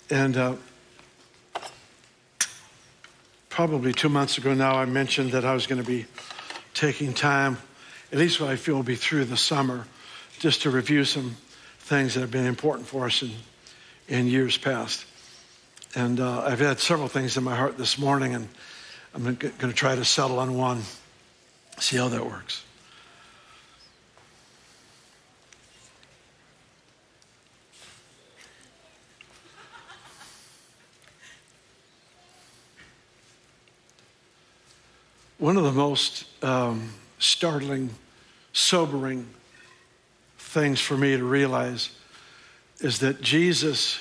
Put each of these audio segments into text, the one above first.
And probably 2 months ago now, I mentioned that I was going to be taking time, at least what I feel will be through the summer, just to review some things that have been important for us in years past. And I've had several things in my heart this morning, and I'm going to try to settle on one, see how that works. One of the most startling, sobering things for me to realize is that Jesus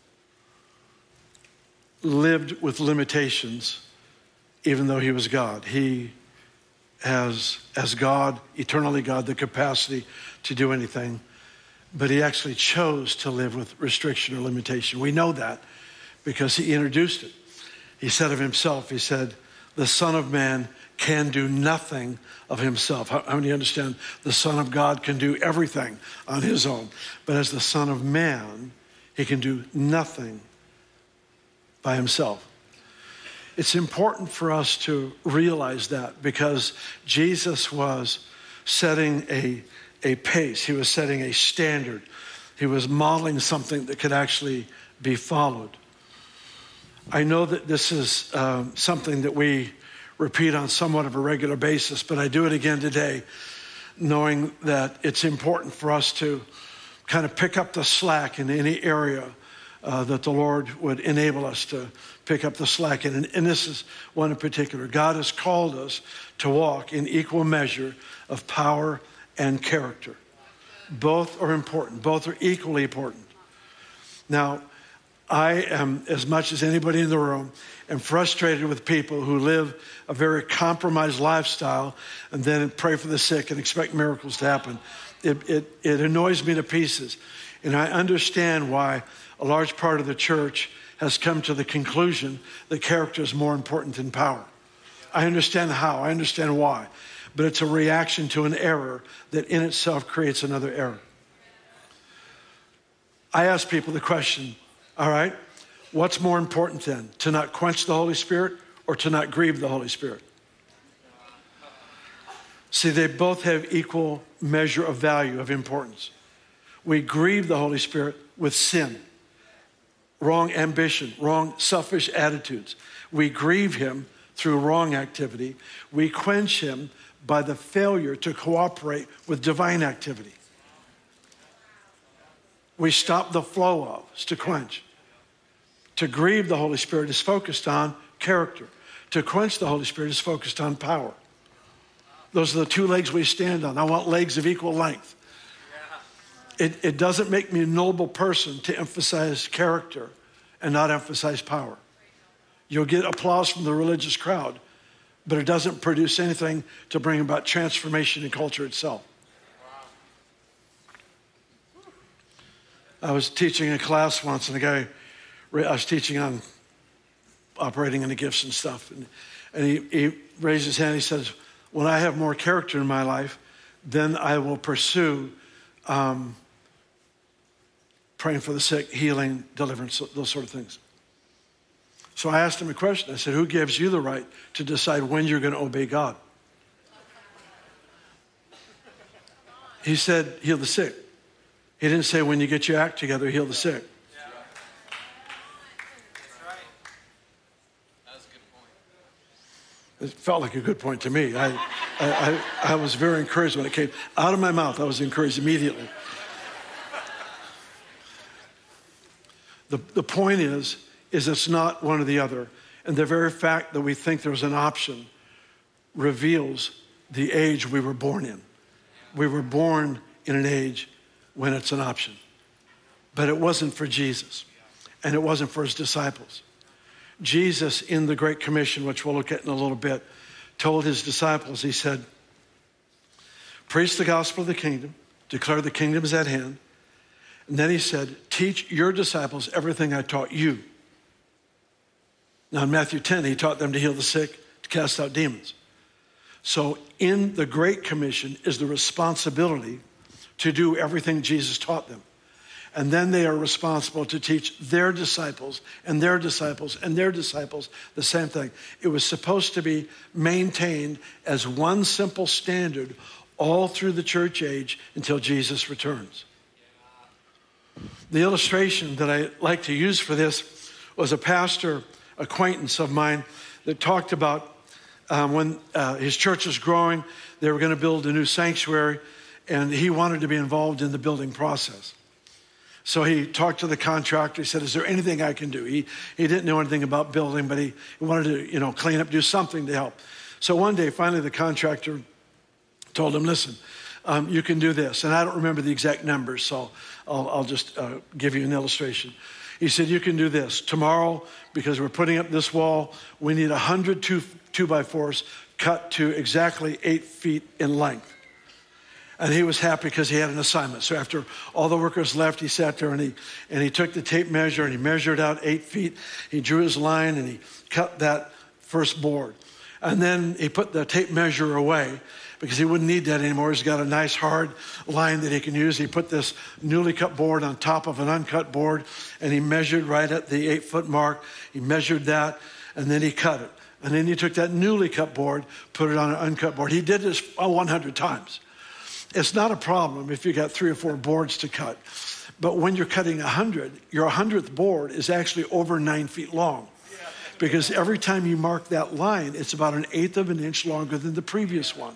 lived with limitations even though he was God. He has, as God, eternally God, the capacity to do anything, but he actually chose to live with restriction or limitation. We know that because he introduced it. He said of himself, he said, the Son of Man can do nothing of himself. How many understand the Son of God can do everything on his own? But as the Son of Man, he can do nothing by himself. It's important for us to realize that because Jesus was setting a pace. He was setting a standard. He was modeling something that could actually be followed. I know that this is something that we repeat on somewhat of a regular basis, but I do it again today, knowing that it's important for us to kind of pick up the slack in any area that the Lord would enable us to pick up the slack in. And this is one in particular. God has called us to walk in equal measure of power and character. Both are important. Both are equally important. Now, I am, as much as anybody in the room, am frustrated with people who live a very compromised lifestyle and then pray for the sick and expect miracles to happen. It annoys me to pieces. And I understand why a large part of the church has come to the conclusion that character is more important than power. I understand how, I understand why, but it's a reaction to an error that in itself creates another error. I ask people the question, all right, what's more important then, to not quench the Holy Spirit or to not grieve the Holy Spirit? See, they both have equal measure of value, of importance. We grieve the Holy Spirit with sin, wrong ambition, wrong selfish attitudes. We grieve him through wrong activity. We quench him by the failure to cooperate with divine activity. We stop the flow of, is to quench. To grieve the Holy Spirit is focused on character. To quench the Holy Spirit is focused on power. Those are the two legs we stand on. I want legs of equal length. It doesn't make me a noble person to emphasize character and not emphasize power. You'll get applause from the religious crowd, but it doesn't produce anything to bring about transformation in culture itself. I was teaching a class once, and I was teaching on operating in the gifts and stuff. And he raised his hand. He says, when I have more character in my life, then I will pursue praying for the sick, healing, deliverance, those sort of things. So I asked him a question. I said, who gives you the right to decide when you're going to obey God? He said, heal the sick. He didn't say when you get your act together, heal the sick. It felt like a good point to me. I was very encouraged when it came out of my mouth. I was encouraged immediately. The point is it's not one or the other. And the very fact that we think there's an option reveals the age we were born in. We were born in an age when it's an option. But it wasn't for Jesus. And it wasn't for his disciples. Jesus, in the Great Commission, which we'll look at in a little bit, told his disciples, he said, preach the gospel of the kingdom, declare the kingdom is at hand. And then he said, teach your disciples everything I taught you. Now in Matthew 10, he taught them to heal the sick, to cast out demons. So in the Great Commission is the responsibility to do everything Jesus taught them. And then they are responsible to teach their disciples and their disciples and their disciples the same thing. It was supposed to be maintained as one simple standard all through the church age until Jesus returns. The illustration that I like to use for this was a pastor acquaintance of mine that talked about when his church was growing, they were going to build a new sanctuary, and he wanted to be involved in the building process. So he talked to the contractor. He said, is there anything I can do? He didn't know anything about building, but he wanted to, clean up, do something to help. So one day, finally, the contractor told him, listen, you can do this. And I don't remember the exact numbers, so I'll just give you an illustration. He said, you can do this. Tomorrow, because we're putting up this wall, we need 100 2x4s cut to exactly 8 feet in length. And he was happy because he had an assignment. So after all the workers left, he sat there and he took the tape measure and he measured out 8 feet. He drew his line and he cut that first board. And then he put the tape measure away because he wouldn't need that anymore. He's got a nice hard line that he can use. He put this newly cut board on top of an uncut board, and he measured right at the 8-foot mark. He measured that, and then he cut it. And then he took that newly cut board, put it on an uncut board. He did this 100 times. It's not a problem if you got 3 or 4 boards to cut. But when you're cutting 100, your 100th board is actually over 9 feet long. Because every time you mark that line, it's about 1/8 of an inch longer than the previous one.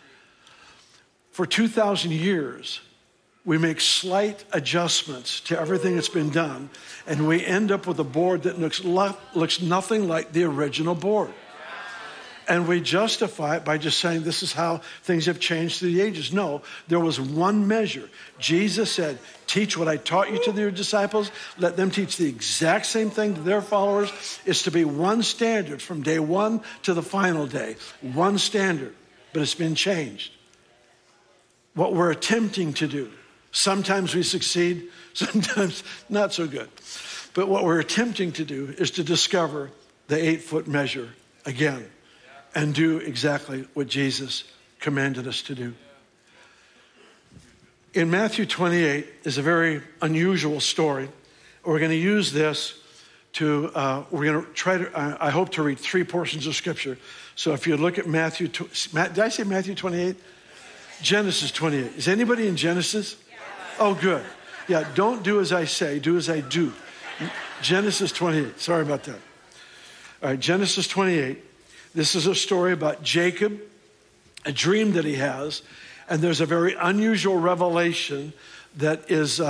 For 2,000 years, we make slight adjustments to everything that's been done, and we end up with a board that looks nothing like the original board. And we justify it by just saying this is how things have changed through the ages. No, there was one measure. Jesus said, teach what I taught you to your disciples. Let them teach the exact same thing to their followers. It's to be one standard from day one to the final day. One standard, but it's been changed. What we're attempting to do, sometimes we succeed, sometimes not so good. But what we're attempting to do is to discover the 8-foot measure again and do exactly what Jesus commanded us to do. In Matthew 28 is a very unusual story. We're going to use this to, we're going to try to, I hope to read 3 portions of Scripture. So if you look at Matthew, did I say Matthew 28? Genesis 28. Is anybody in Genesis? Oh, good. Yeah, don't do as I say, do as I do. Genesis 28. Sorry about that. All right, Genesis 28. This is a story about Jacob, a dream that he has, and there's a very unusual revelation that is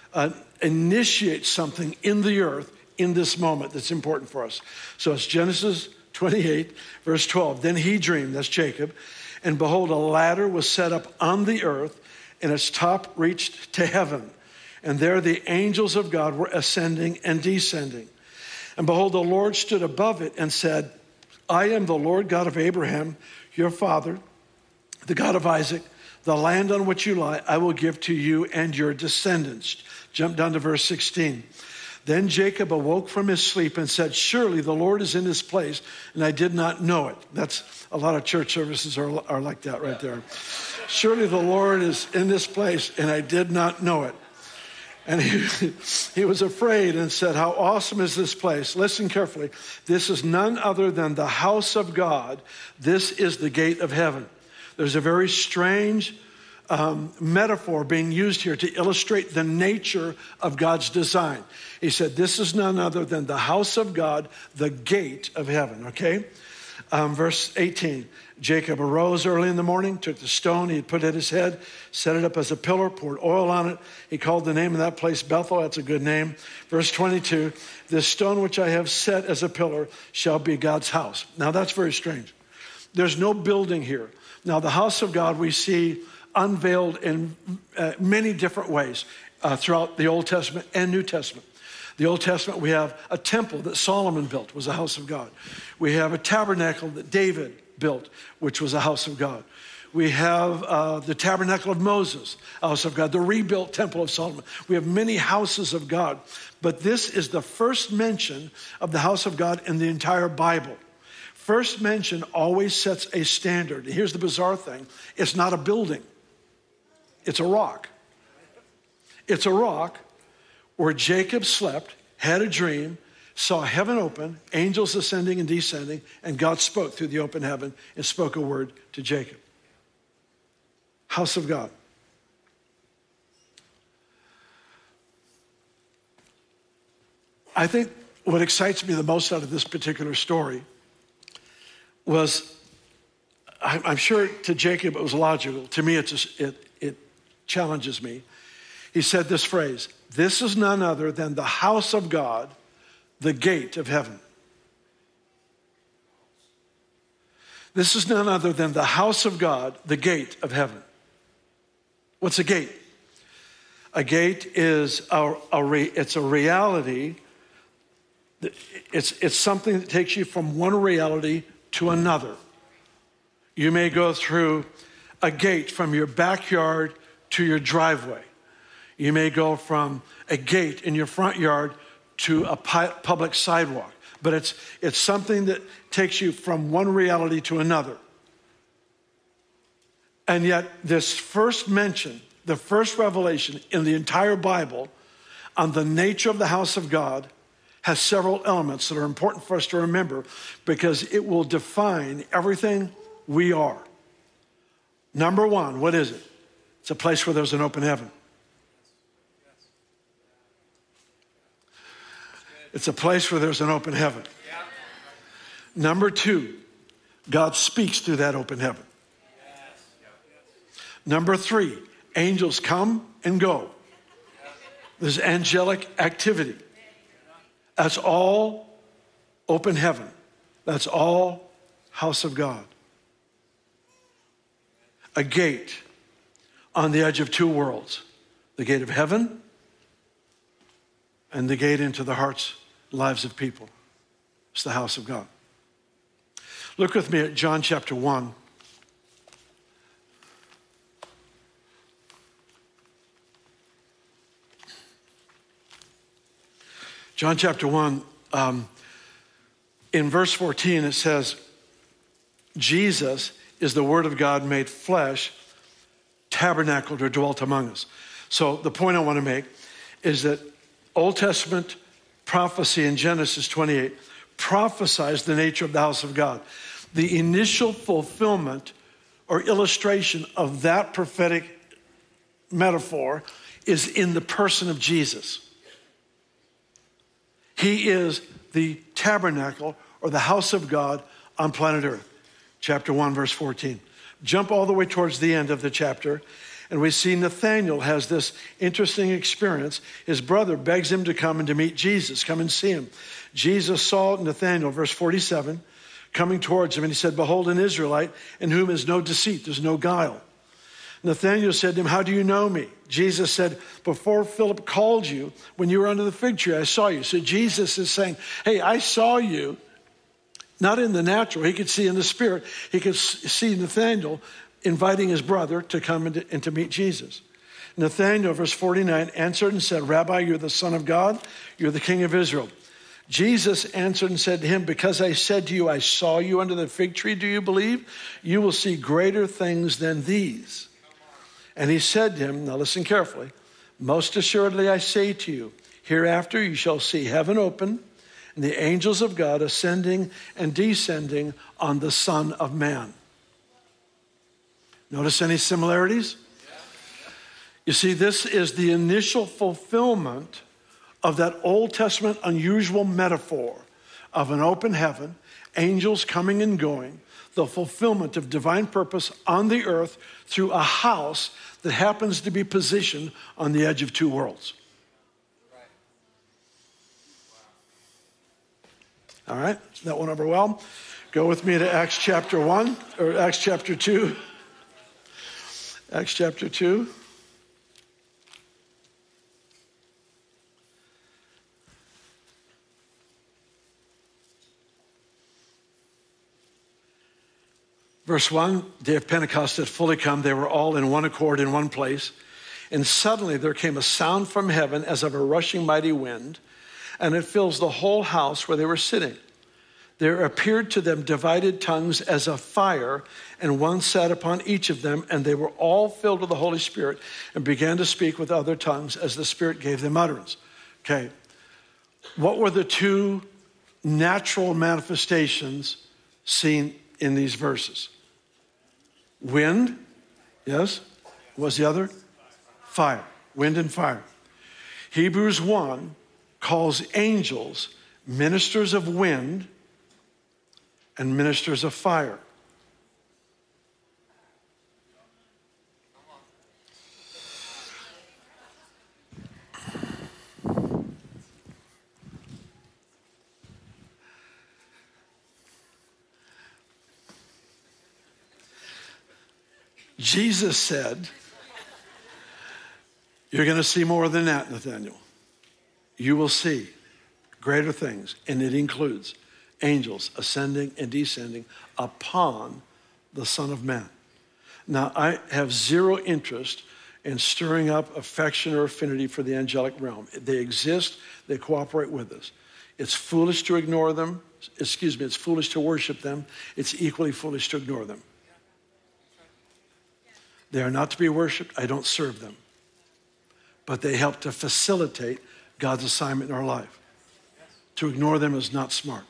initiates something in the earth in this moment that's important for us. So it's Genesis 28, verse 12. Then he dreamed, that's Jacob, and behold, a ladder was set up on the earth, and its top reached to heaven. And there the angels of God were ascending and descending. And behold, the Lord stood above it and said, I am the Lord God of Abraham, your father, the God of Isaac. The land on which you lie, I will give to you and your descendants. Jump down to verse 16. Then Jacob awoke from his sleep and said, surely the Lord is in this place, and I did not know it. That's a lot of church services are like that right there. Surely the Lord is in this place, and I did not know it. And he was afraid and said, how awesome is this place? Listen carefully. This is none other than the house of God. This is the gate of heaven. There's a very strange metaphor being used here to illustrate the nature of God's design. He said, this is none other than the house of God, the gate of heaven, okay? Verse 18, Jacob arose early in the morning, took the stone he had put at his head, set it up as a pillar, poured oil on it. He called the name of that place Bethel. That's a good name. Verse 22, this stone which I have set as a pillar shall be God's house. Now that's very strange. There's no building here. Now the house of God we see unveiled in many different ways throughout the Old Testament and New Testament. The Old Testament, we have a temple that Solomon built, was a house of God. We have a tabernacle that David built, which was a house of God. We have the tabernacle of Moses, a house of God, the rebuilt temple of Solomon. We have many houses of God, but this is the first mention of the house of God in the entire Bible. First mention always sets a standard. Here's the bizarre thing. It's not a building. It's a rock. It's a rock where Jacob slept, had a dream, saw heaven open, angels ascending and descending, and God spoke through the open heaven and spoke a word to Jacob. House of God. I think what excites me the most out of this particular story was, I'm sure to Jacob it was logical. To me, it challenges me. He said this phrase, "This is none other than the house of God, the gate of heaven." This is none other than the house of God, the gate of heaven. What's a gate? A gate is it's a reality. It's something that takes you from one reality to another. You may go through a gate from your backyard to your driveway. You may go from a gate in your front yard to a public sidewalk. But it's something that takes you from one reality to another. And yet this first mention, the first revelation in the entire Bible on the nature of the house of God has several elements that are important for us to remember because it will define everything we are. Number one, what is it? It's a place where there's an open heaven. It's a place where there's an open heaven. Number two, God speaks through that open heaven. Number three, angels come and go. There's angelic activity. That's all open heaven. That's all house of God. A gate on the edge of two worlds. The gate of heaven and the gate into the hearts, lives of people. It's the house of God. Look with me at John chapter 1. John chapter 1, in verse 14, it says, Jesus is the Word of God made flesh, tabernacled or dwelt among us. So the point I want to make is that Old Testament prophecy in Genesis 28 prophesies the nature of the house of God. The initial fulfillment or illustration of that prophetic metaphor is in the person of Jesus. He is the tabernacle or the house of God on planet Earth. Chapter 1, verse 14. Jump all the way towards the end of the chapter, and we see Nathanael has this interesting experience. His brother begs him to come and to meet Jesus, come and see him. Jesus saw Nathanael, verse 47, coming towards him, and he said, "Behold, an Israelite in whom is no deceit, there's no guile." Nathanael said to him, "How do you know me?" Jesus said, "Before Philip called you, when you were under the fig tree, I saw you." So Jesus is saying, hey, I saw you, not in the natural. He could see in the spirit. He could see Nathanael inviting his brother to come and to meet Jesus. Nathanael, verse 49, answered and said, "Rabbi, you're the Son of God. You're the King of Israel." Jesus answered and said to him, "Because I said to you, I saw you under the fig tree, do you believe? You will see greater things than these." And he said to him, now listen carefully, "Most assuredly I say to you, hereafter you shall see heaven open and the angels of God ascending and descending on the Son of Man." Notice any similarities? You see, this is the initial fulfillment of that Old Testament unusual metaphor of an open heaven, angels coming and going, the fulfillment of divine purpose on the earth through a house that happens to be positioned on the edge of two worlds. All right, that went over well. Go with me to Acts chapter 1, or Acts chapter 2. Acts chapter 2. Verse 1, day of Pentecost had fully come. They were all in one accord in one place. And suddenly there came a sound from heaven as of a rushing mighty wind, and it fills the whole house where they were sitting. There appeared to them divided tongues as of fire, and one sat upon each of them, and they were all filled with the Holy Spirit and began to speak with other tongues as the Spirit gave them utterance. Okay. What were the two natural manifestations seen in these verses? Wind, yes. What was the other? Fire. Wind and fire. Hebrews 1 calls angels ministers of wind and ministers of fire. Jesus said, you're going to see more than that, Nathaniel. You will see greater things, and it includes angels ascending and descending upon the Son of Man. Now, I have zero interest in stirring up affection or affinity for the angelic realm. They exist, they cooperate with us. It's foolish to ignore them. It's foolish to worship them. It's equally foolish to ignore them. They are not to be worshiped. I don't serve them. But they help to facilitate God's assignment in our life. To ignore them is not smart.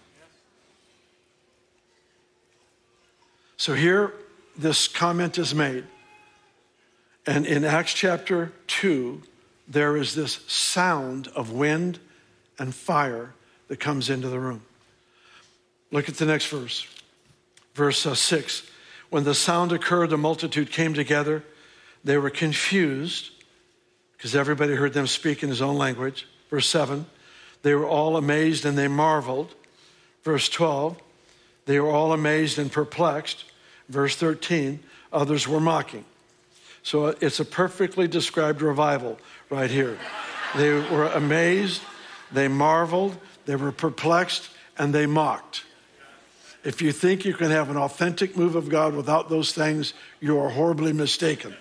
So here, this comment is made. And in Acts chapter 2, there is this sound of wind and fire that comes into the room. Look at the next verse. Verse 6. When the sound occurred, the multitude came together. They were confused because everybody heard them speak in his own language. Verse 7, they were all amazed and they marveled. Verse 12, they were all amazed and perplexed. Verse 13, others were mocking. So it's a perfectly described revival right here. They were amazed, they marveled, they were perplexed, and they mocked. If you think you can have an authentic move of God without those things, you are horribly mistaken.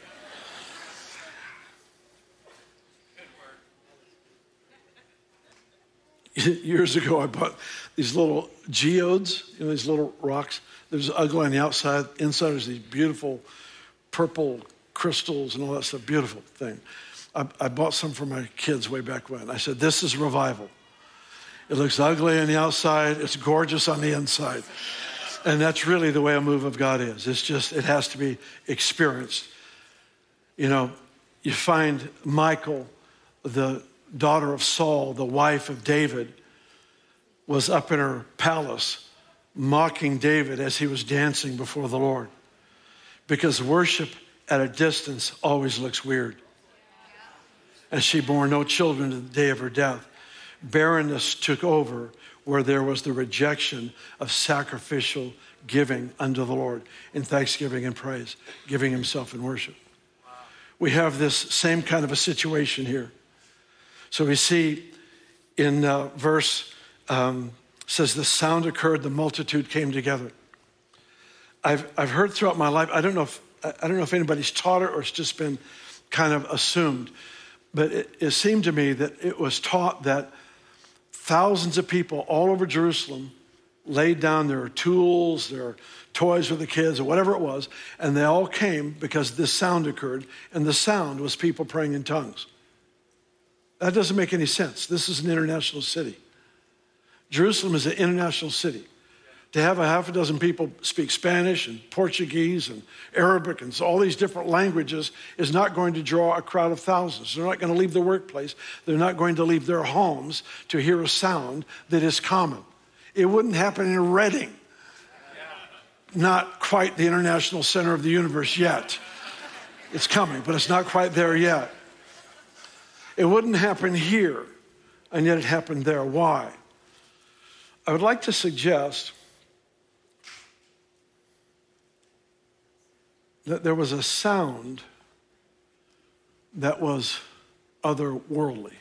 Years ago, I bought these little geodes, these little rocks. There's ugly on the outside. Inside there's these beautiful purple crystals and all that stuff. Beautiful thing. I bought some for my kids way back when. I said, this is revival. It looks ugly on the outside. It's gorgeous on the inside. And that's really the way a move of God is. It's just, it has to be experienced. You find Michal, the daughter of Saul, the wife of David, was up in her palace mocking David as he was dancing before the Lord. Because worship at a distance always looks weird. And she bore no children to the day of her death. Barrenness took over where there was the rejection of sacrificial giving unto the Lord in thanksgiving and praise, giving himself in worship. We have this same kind of a situation here. So we see in verse, says the sound occurred, the multitude came together. I've heard throughout my life, I don't know if anybody's taught it or it's just been kind of assumed, but it seemed to me that it was taught that thousands of people all over Jerusalem laid down their tools, their toys for the kids, or whatever it was, and they all came because this sound occurred, and the sound was people praying in tongues. That doesn't make any sense. This is an international city. Jerusalem is an international city. To have a half a dozen people speak Spanish and Portuguese and Arabic and all these different languages is not going to draw a crowd of thousands. They're not going to leave the workplace. They're not going to leave their homes to hear a sound that is common. It wouldn't happen in Reading. Not quite the international center of the universe yet. It's coming, but it's not quite there yet. It wouldn't happen here, and yet it happened there. Why? I would like to suggest that there was a sound that was otherworldly.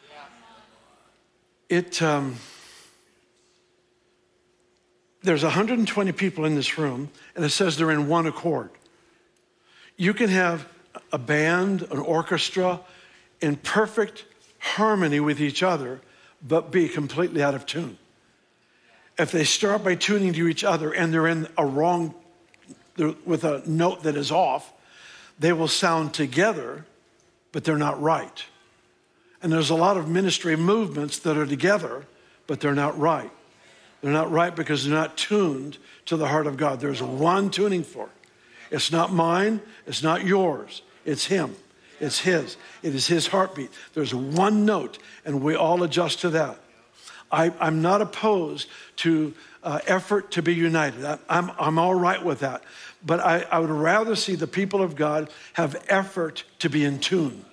There's 120 people in this room, and it says they're in one accord. You can have a band, an orchestra, in perfect harmony with each other, but be completely out of tune. If they start by tuning to each other and they're in a wrong, with a note that is off, they will sound together, but they're not right. And there's a lot of ministry movements that are together, but they're not right. They're not right because they're not tuned to the heart of God. There's one tuning fork. It's not mine. It's not yours. It's him. It's his. It is his heartbeat. There's one note, and we all adjust to that. I'm not opposed to effort to be united. I'm all right with that. But I would rather see the people of God have effort to be in tune.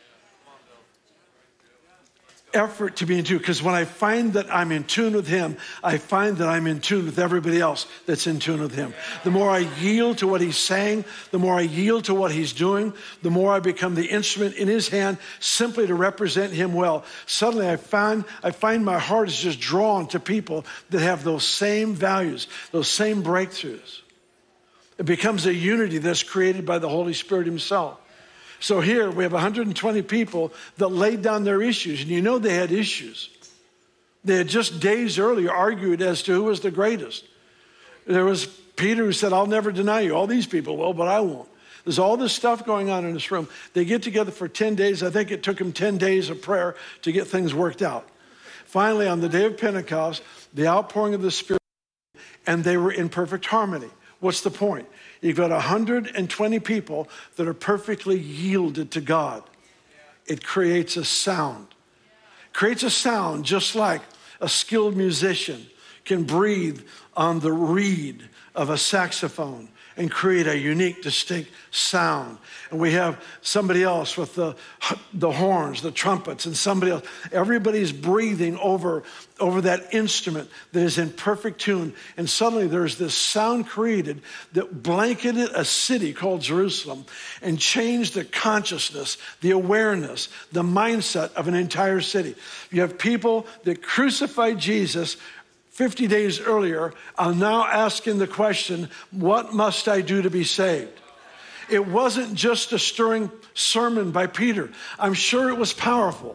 Effort to be in tune. Because when I find that I'm in tune with him, I find that I'm in tune with everybody else that's in tune with him. The more I yield to what he's saying, the more I yield to what he's doing, the more I become the instrument in his hand simply to represent him well. Suddenly I find my heart is just drawn to people that have those same values, those same breakthroughs. It becomes a unity that's created by the Holy Spirit himself. So here we have 120 people that laid down their issues, and you know they had issues. They had just days earlier argued as to who was the greatest. There was Peter who said, I'll never deny you. All these people will, but I won't. There's all this stuff going on in this room. They get together for 10 days. I think it took them 10 days of prayer to get things worked out. Finally, on the day of Pentecost, the outpouring of the Spirit, and they were in perfect harmony. What's the point? You've got 120 people that are perfectly yielded to God. It creates a sound. Creates a sound just like a skilled musician can breathe on the reed of a saxophone and create a unique, distinct sound. And we have somebody else with the horns, the trumpets, and somebody else. Everybody's breathing over that instrument that is in perfect tune. And suddenly there's this sound created that blanketed a city called Jerusalem and changed the consciousness, the awareness, the mindset of an entire city. You have people that crucified Jesus 50 days earlier are now asking the question, what must I do to be saved? It wasn't just a stirring sermon by Peter. I'm sure it was powerful.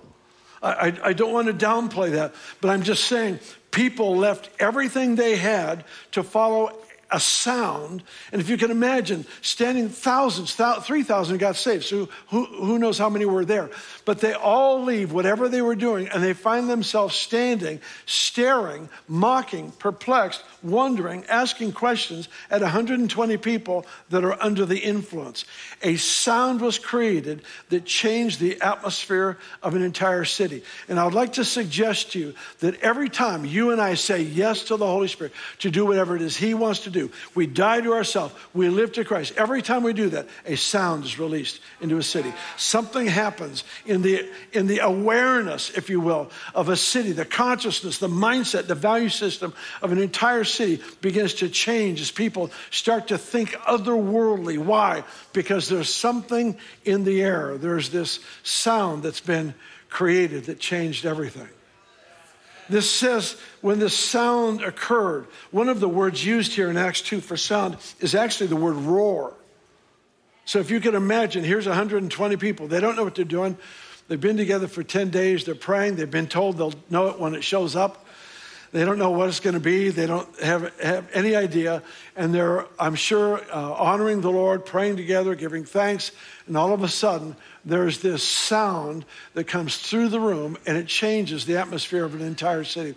I don't want to downplay that, but I'm just saying people left everything they had to follow a sound. And if you can imagine, standing thousands, 3,000 got saved. So who knows how many were there? But they all leave whatever they were doing, and they find themselves standing, staring, mocking, perplexed, wondering, asking questions at 120 people that are under the influence. A sound was created that changed the atmosphere of an entire city. And I would like to suggest to you that every time you and I say yes to the Holy Spirit to do whatever it is he wants to do, we die to ourselves, we live to Christ. Every time we do that, a sound is released into a city. Something happens in the awareness, if you will, of a city. The consciousness, the mindset, the value system of an entire city begins to change as people start to think otherworldly. Why? Because there's something in the air. There's this sound that's been created that changed everything. This says when this sound occurred, one of the words used here in Acts 2 for sound is actually the word roar. So if you can imagine, here's 120 people. They don't know what they're doing. They've been together for 10 days. They're praying. They've been told they'll know it when it shows up. They don't know what it's going to be. They don't have any idea. And they're, I'm sure, honoring the Lord, praying together, giving thanks. And all of a sudden, there's this sound that comes through the room, and it changes the atmosphere of an entire city.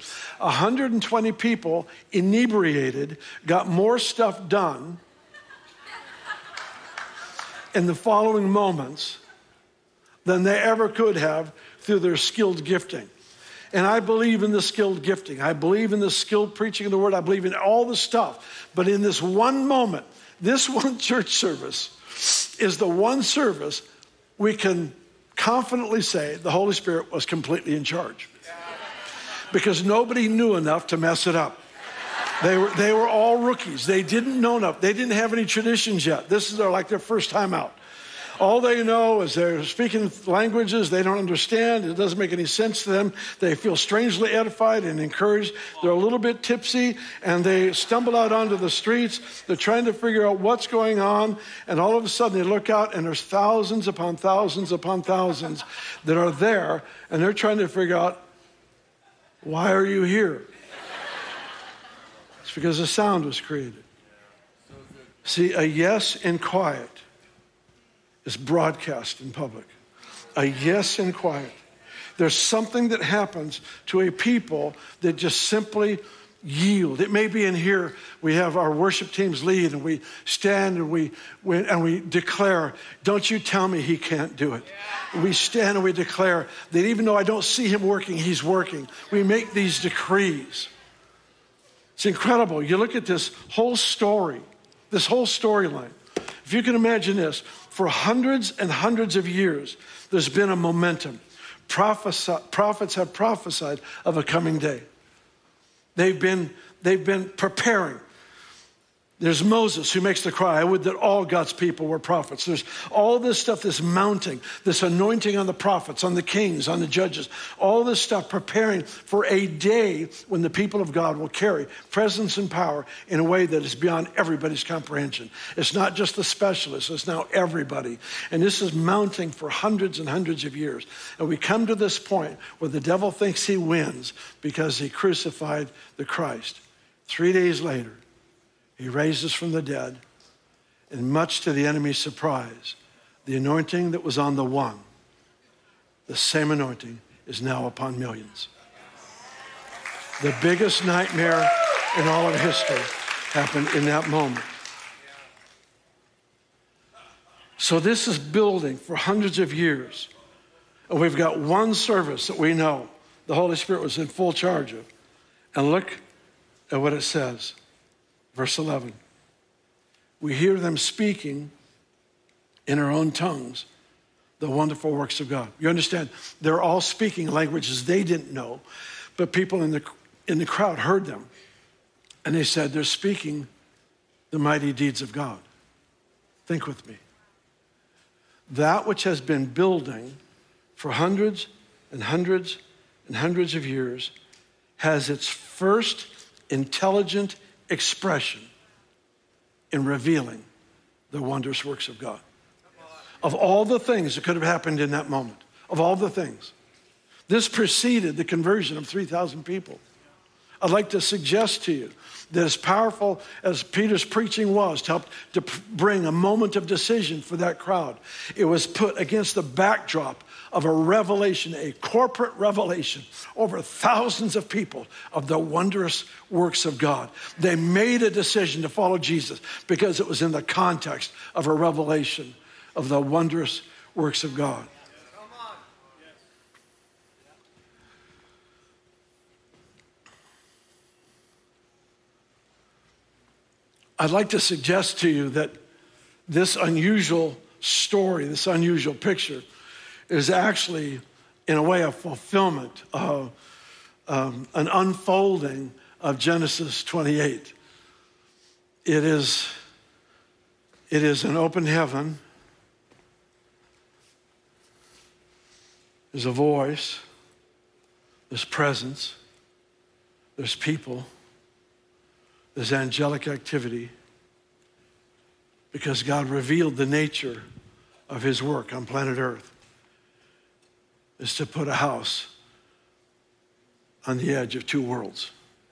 120 people, inebriated, got more stuff done in the following moments than they ever could have through their skilled gifting. And I believe in the skilled gifting. I believe in the skilled preaching of the word. I believe in all the stuff. But in this one moment, this one church service is the one service we can confidently say the Holy Spirit was completely in charge. Because nobody knew enough to mess it up. They were all rookies. They didn't know enough. They didn't have any traditions yet. This is their first time out. All they know is they're speaking languages they don't understand. It doesn't make any sense to them. They feel strangely edified and encouraged. They're a little bit tipsy, and they stumble out onto the streets. They're trying to figure out what's going on, and all of a sudden they look out, and there's thousands upon thousands upon thousands that are there, and they're trying to figure out, why are you here? It's because a sound was created. See, a yes in quiet is broadcast in public. A yes in quiet. There's something that happens to a people that just simply yield. It may be in here, we have our worship teams lead and we stand and we declare, don't you tell me he can't do it. We stand and we declare that even though I don't see him working, he's working. We make these decrees. It's incredible. You look at this whole story, this whole storyline. If you can imagine this, for hundreds and hundreds of years, there's been a momentum. Prophets have prophesied of a coming day. They've been preparing. There's Moses who makes the cry, I would that all God's people were prophets. There's all this stuff, this mounting, this anointing on the prophets, on the kings, on the judges, all this stuff preparing for a day when the people of God will carry presence and power in a way that is beyond everybody's comprehension. It's not just the specialists, it's now everybody. And this is mounting for hundreds and hundreds of years. And we come to this point where the devil thinks he wins because he crucified the Christ. 3 days later, he raises from the dead, and much to the enemy's surprise, the anointing that was on the one, the same anointing is now upon millions. The biggest nightmare in all of history happened in that moment. So this is building for hundreds of years. And we've got one service that we know the Holy Spirit was in full charge of. And look at what it says. Verse 11, we hear them speaking in our own tongues the wonderful works of God. You understand? They're all speaking languages they didn't know, but people in the crowd heard them. And they said, they're speaking the mighty deeds of God. Think with me. That which has been building for hundreds and hundreds and hundreds of years has its first intelligent expression in revealing the wondrous works of God. Of all the things that could have happened in that moment, of all the things, this preceded the conversion of 3,000 people. I'd like to suggest to you that as powerful as Peter's preaching was to help to bring a moment of decision for that crowd, it was put against the backdrop of a revelation, a corporate revelation over thousands of people of the wondrous works of God. They made a decision to follow Jesus because it was in the context of a revelation of the wondrous works of God. I'd like to suggest to you that this unusual story, this unusual picture, is actually, in a way, a fulfillment of an unfolding of Genesis 28. It is an open heaven. There's a voice. There's presence. There's people. There's angelic activity. Because God revealed the nature of his work on planet Earth is to put a house on the edge of two worlds.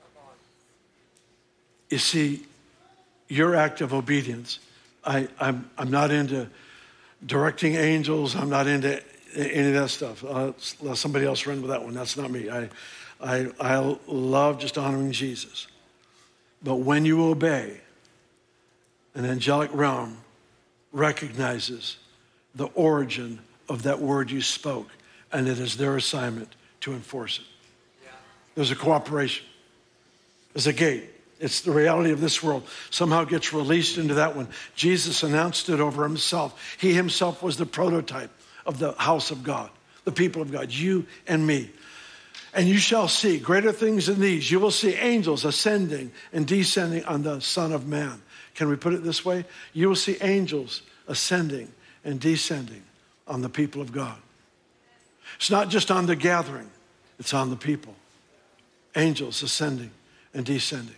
You see, your act of obedience, I'm not into directing angels. I'm not into any of that stuff. Let somebody else run with that one. That's not me. I love just honoring Jesus. But when you obey, an angelic realm recognizes the origin of that word you spoke, and it is their assignment to enforce it. Yeah. There's a cooperation. There's a gate. It's the reality of this world. Somehow gets released into that one. Jesus announced it over himself. He himself was the prototype of the house of God, the people of God, you and me. And you shall see greater things than these. You will see angels ascending and descending on the Son of Man. Can we put it this way? You will see angels ascending and descending on the people of God. It's not just on the gathering, it's on the people. Angels ascending and descending.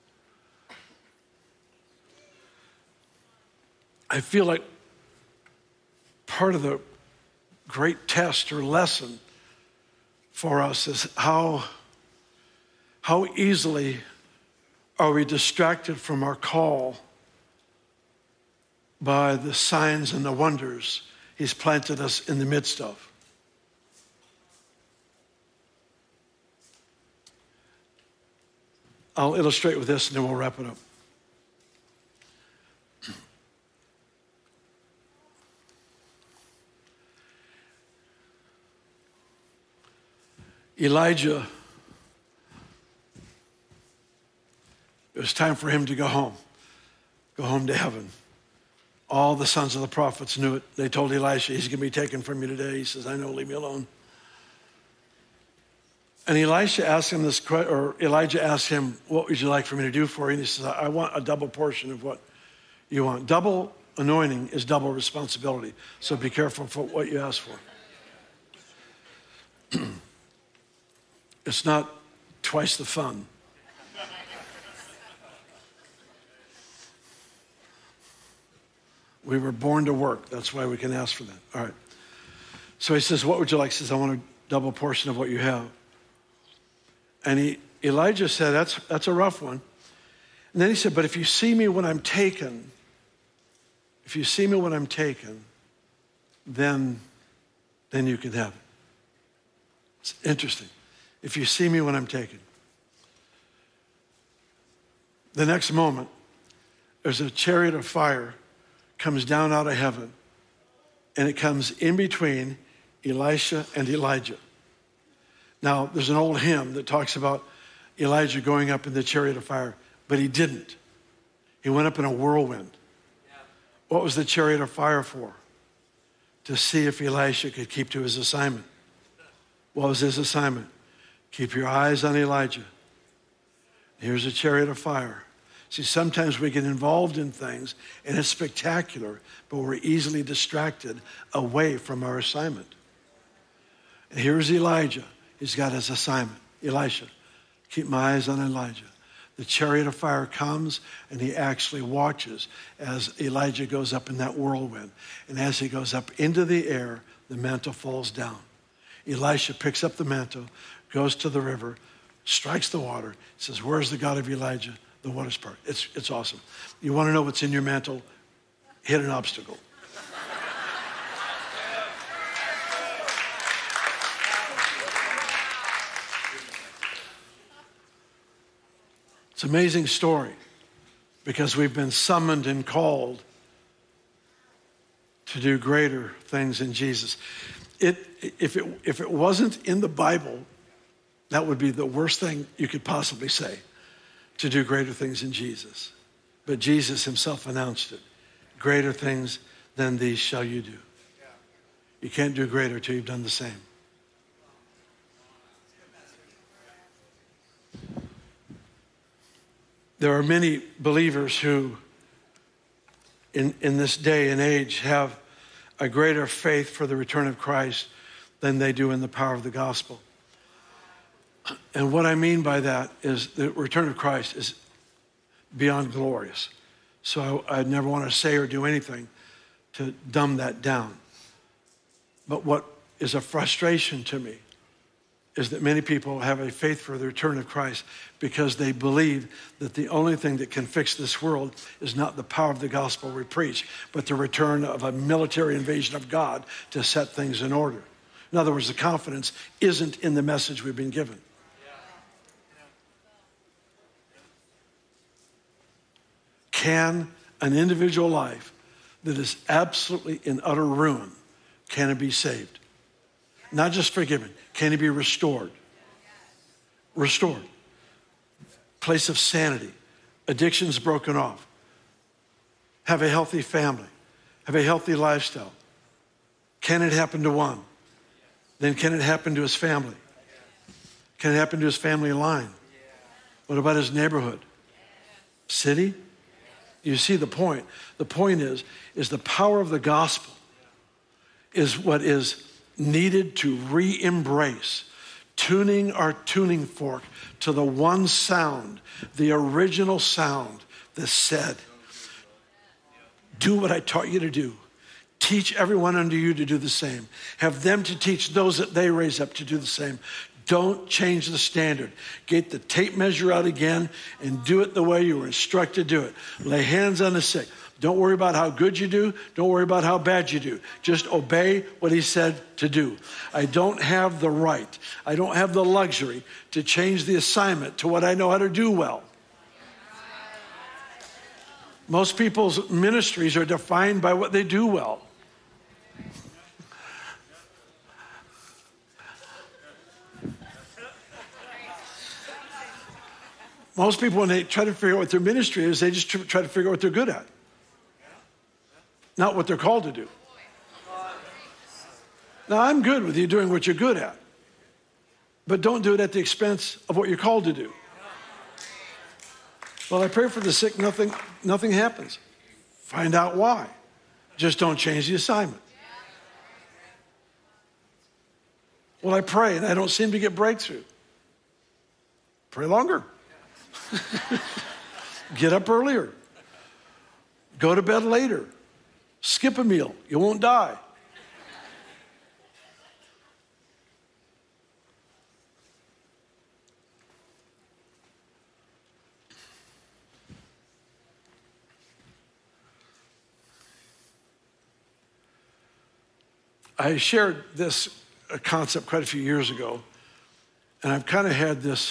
I feel like part of the great test or lesson for us is how easily are we distracted from our call by the signs and the wonders he's planted us in the midst of. I'll illustrate with this and then we'll wrap it up. Elijah, it was time for him to go home to heaven. All the sons of the prophets knew it. They told Elisha, he's going to be taken from you today. He says, I know, leave me alone. And Elijah asked him, what would you like for me to do for you? And he says, I want a double portion of what you want. Double anointing is double responsibility. So be careful for what you ask for. It's not twice the fun. We were born to work. That's why we can ask for that. All right. So he says, what would you like? He says, I want a double portion of what you have. And Elijah said, that's a rough one. And then he said, but if you see me when I'm taken, then you can have it. It's interesting. If you see me when I'm taken. The next moment, there's a chariot of fire comes down out of heaven, and it comes in between Elisha and Elijah. Now, there's an old hymn that talks about Elijah going up in the chariot of fire, but he didn't. He went up in a whirlwind. What was the chariot of fire for? To see if Elisha could keep to his assignment. What was his assignment? Keep your eyes on Elijah. Here's a chariot of fire. See, sometimes we get involved in things and it's spectacular, but we're easily distracted away from our assignment. And here's Elijah. He's got his assignment. Elisha, keep my eyes on Elijah. The chariot of fire comes and he actually watches as Elijah goes up in that whirlwind. And as he goes up into the air, the mantle falls down. Elisha picks up the mantle, goes to the river, strikes the water, says, where's the God of Elijah? The water's part. It's awesome. You want to know what's in your mantle? Hit an obstacle. It's an amazing story because we've been summoned and called to do greater things in Jesus. If it wasn't in the Bible, that would be the worst thing you could possibly say, to do greater things in Jesus. But Jesus himself announced it. Greater things than these shall you do. You can't do greater till you've done the same. There are many believers who in this day and age have a greater faith for the return of Christ than they do in the power of the gospel. And what I mean by that is the return of Christ is beyond glorious. So I never want to say or do anything to dumb that down. But what is a frustration to me is that many people have a faith for the return of Christ because they believe that the only thing that can fix this world is not the power of the gospel we preach, but the return of a military invasion of God to set things in order. In other words, the confidence isn't in the message we've been given. Can an individual life that is absolutely in utter ruin, can it be saved? Not just forgiven. Can it be restored? Restored. Place of sanity. Addictions broken off. Have a healthy family. Have a healthy lifestyle. Can it happen to one? Then can it happen to his family? Can it happen to his family line? What about his neighborhood? City? You see the point. The point is the power of the gospel is what is needed to re-embrace, tuning our tuning fork to the one sound, the original sound that said, do what I taught you to do. Teach everyone under you to do the same. Have them to teach those that they raise up to do the same. Don't change the standard. Get the tape measure out again and do it the way you were instructed to do it. Lay hands on the sick. Don't worry about how good you do. Don't worry about how bad you do. Just obey what he said to do. I don't have the right. I don't have the luxury to change the assignment to what I know how to do well. Most people's ministries are defined by what they do well. Most people, when they try to figure out what their ministry is, they just try to figure out what they're good at, not what they're called to do. Now, I'm good with you doing what you're good at, but don't do it at the expense of what you're called to do. Well, I pray for the sick, nothing happens. Find out why. Just don't change the assignment. Well, I pray and I don't seem to get breakthrough. Pray longer. Get up earlier. Go to bed later. Skip a meal. You won't die. I shared this concept quite a few years ago, and I've kind of had this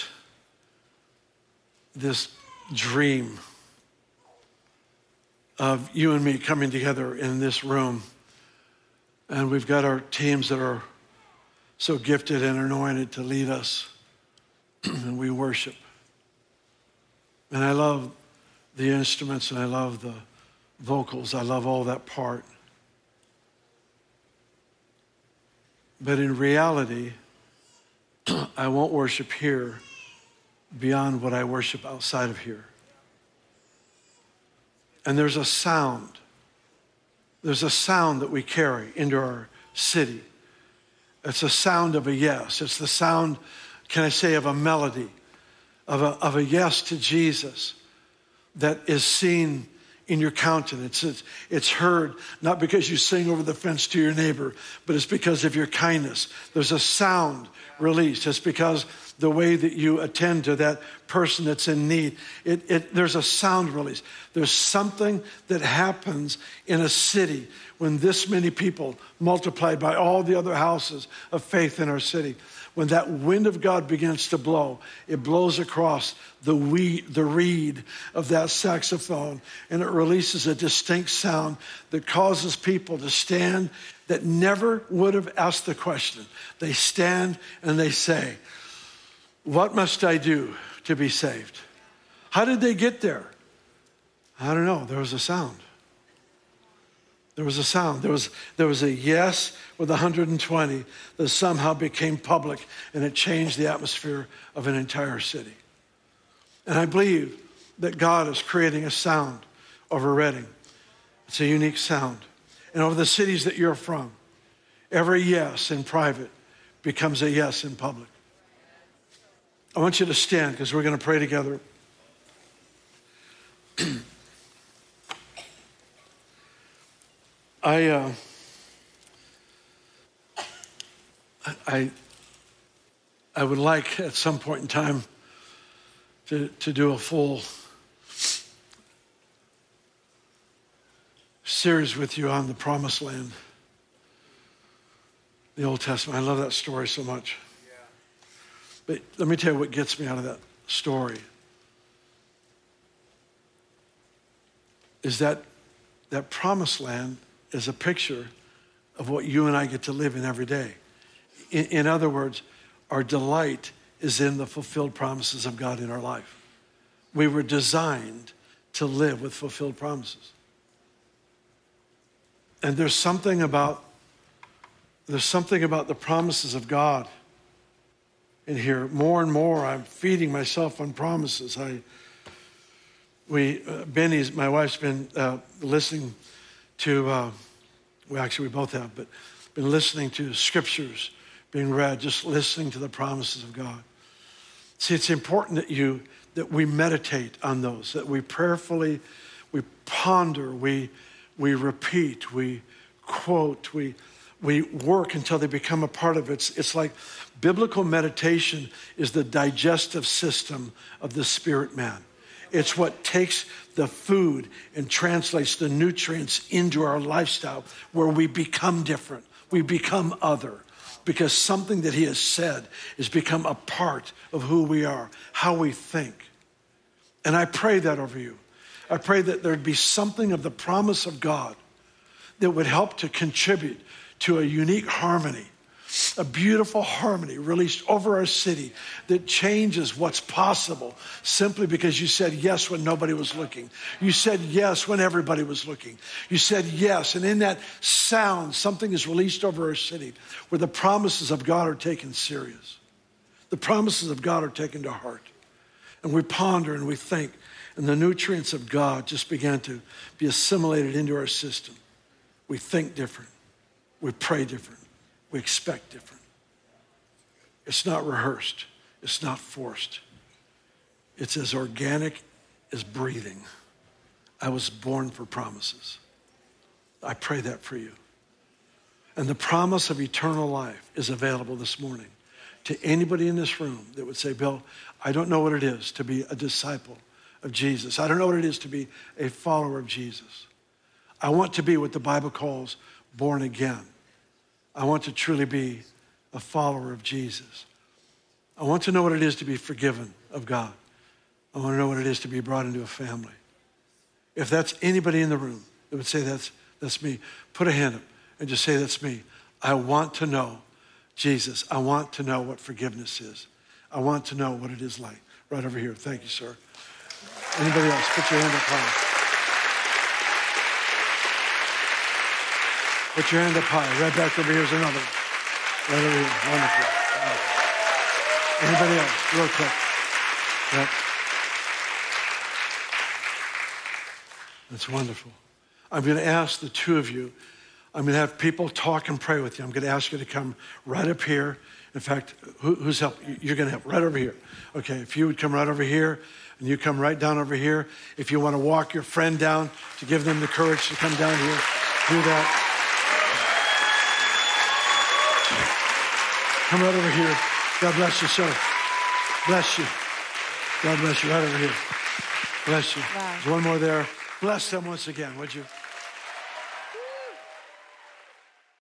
dream of you and me coming together in this room, and we've got our teams that are so gifted and anointed to lead us, and we worship. And I love the instruments, and I love the vocals. I love all that part. But in reality, I won't worship here beyond what I worship outside of here. And there's a sound. There's a sound that we carry into our city. It's a sound of a yes. It's the sound, can I say, of a melody, of a yes to Jesus that is seen in your countenance. It's heard not because you sing over the fence to your neighbor, but it's because of your kindness. There's a sound released. It's because the way that you attend to that person that's in need. There's a sound release. There's something that happens in a city when this many people, multiplied by all the other houses of faith in our city, when that wind of God begins to blow, it blows across the reed of that saxophone, and it releases a distinct sound that causes people to stand that never would have asked the question. They stand and they say, "What must I do to be saved?" How did they get there? I don't know. There was a sound. There was a sound. There was a yes with 120 that somehow became public, and it changed the atmosphere of an entire city. And I believe that God is creating a sound over Redding. It's a unique sound. And over the cities that you're from, every yes in private becomes a yes in public. I want you to stand because we're going to pray together. I would like at some point in time to do a full series with you on the Promised Land, the Old Testament. I love that story so much. But let me tell you what gets me out of that story is that Promised Land is a picture of what you and I get to live in every day. In other words, our delight is in the fulfilled promises of God in our life. We were designed to live with fulfilled promises. And there's something about the promises of God in here. More and more, I'm feeding myself on promises. Benny's, my wife's been listening to, we both have, but been listening to scriptures being read, just listening to the promises of God. See, it's important that we meditate on those, that we prayerfully, we ponder, we repeat, we quote, we work until they become a part of it. It's like biblical meditation is the digestive system of the spirit man. It's what takes the food and translates the nutrients into our lifestyle where we become different. We become other because something that he has said has become a part of who we are, how we think. And I pray that over you. I pray that there'd be something of the promise of God that would help to contribute to a unique harmony, a beautiful harmony released over our city that changes what's possible simply because you said yes when nobody was looking. You said yes when everybody was looking. You said yes, and in that sound, something is released over our city where the promises of God are taken serious. The promises of God are taken to heart. And we ponder and we think, and the nutrients of God just began to be assimilated into our system. We think different. We pray different. We expect different. It's not rehearsed. It's not forced. It's as organic as breathing. I was born for promises. I pray that for you. And the promise of eternal life is available this morning to anybody in this room that would say, Bill, I don't know what it is to be a disciple of Jesus. I don't know what it is to be a follower of Jesus. I want to be what the Bible calls born again. I want to truly be a follower of Jesus. I want to know what it is to be forgiven of God. I want to know what it is to be brought into a family. If that's anybody in the room that would say that's me, put a hand up and just say that's me. I want to know Jesus. I want to know what forgiveness is. I want to know what it is like. Right over here. Thank you, sir. Anybody else? Put your hand up high. Put your hand up high. Right back over here is another one. Right over here. Wonderful. Wonderful. Anybody else? Real quick. Yep. That's wonderful. I'm going to ask the two of you, I'm going to have people talk and pray with you. I'm going to ask you to come right up here. In fact, who's help? You're going to help right over here. Okay, if you would come right over here, and you come right down over here. If you want to walk your friend down to give them the courage to come down here, do that. Come right over here. God bless you, sir. Bless you. God bless you. Right over here. Bless you. Wow. There's one more there. Bless them once again, would you?